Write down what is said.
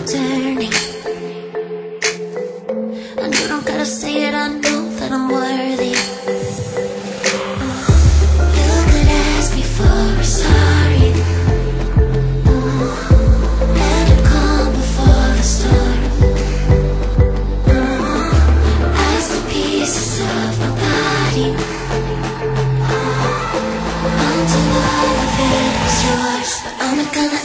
turning. And you don't gotta say it, I know that I'm worthy. You could ask me for a sorry. Let it come before the storm. As the pieces of my body, until all of it was yours. But I'm not gonna